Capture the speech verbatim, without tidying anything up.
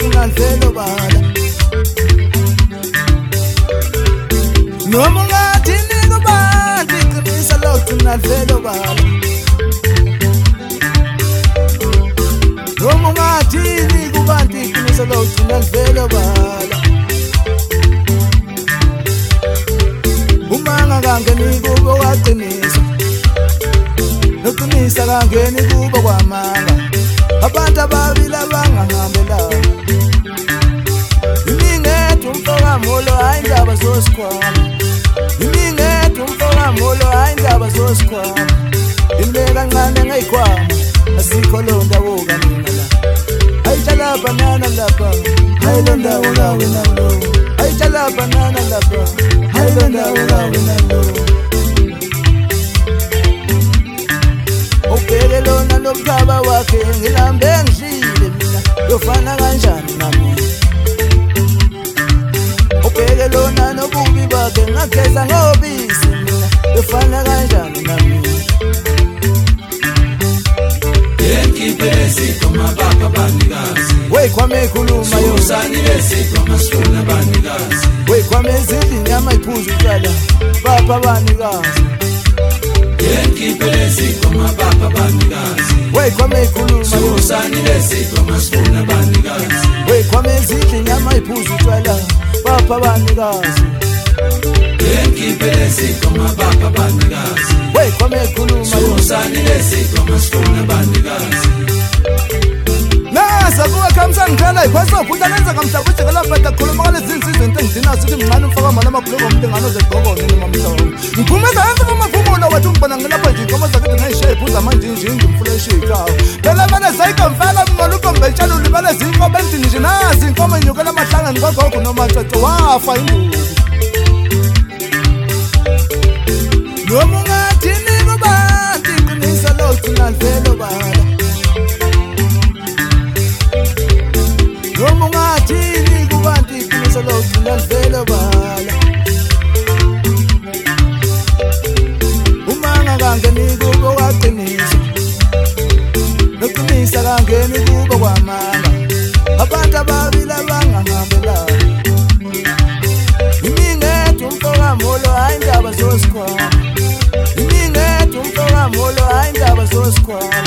nalvelo bala noma ungathini kubantu iqinisa lokhu nalvelo bala noma ungathini kubantu iqinisa lokhu nalvelo bala umanga kangeni kubo waqinisa noqinisa kangeni kubo kwamanga abantu ababili abangahambela imingethu umfoka molo hayi indaba zosikhwama imingethu umfoka molo hayi indaba zosikhwama imbe kancane ngayikhwama asikho lo ndawo kanina la ayitshala banana lapha hayi lo ndawo lawe nalo ayitshala banana lapha hayi lo ndawo lawe nalo ubheke lona lomhlaba wakhe ngilambe ngidlile mina yofana kanjani nami ubheke lona nobubi bakhe ngageza ngobisi mina yofana kanjani nami yenkipe lesiko mababa banikazi wey kwame ikhuluma yo usani lesiko masifuna banikazi wey kwame izindli nyama iphuzu utshwala baba banikazi yenkipe lesiko mababa banikazi wey kwame ikhuluma yo usani lesiko masifuna banikazi wey kwame izindli nyama iphuzu utshwala baba banikazi yenkipe lesiko mababa banikazi wey kwame ikhuluma yo usani lesiko masifuna banikazi nasa kuwe khamsa ngithala iphasa uphutha lenza kamhlaba ujekela mfata khuluma ngalezi zinsizo into engidina sithi mncane umfaka mali amabhuloko omntu engane ozegqoko nini mamhlobo ngiphumeza yenza kumaphumulo wethu ngibona ngilapha nje inkomo zakithi ngayishape uzama nje nje ngimfuleshe ikawo phela vele zayikamfela mngalo ukombetshana ulibale zinkomo endini nje nazi inkomo inyukela amahlangani kwagogo nomacaco wafa induku noma ungathini kubantu iqinisa lokhu nalvelo bala noma ungathini kubantu iqinisa lokhu nalvelo bala umanga kangeni kubo waqinisa noqinisa kangeni kubo kwamanga abantu ababili abangahambela imingethu umfoka molo hayi indaba zosikhwama imingethu umfoka molo hayi indaba zosikhwama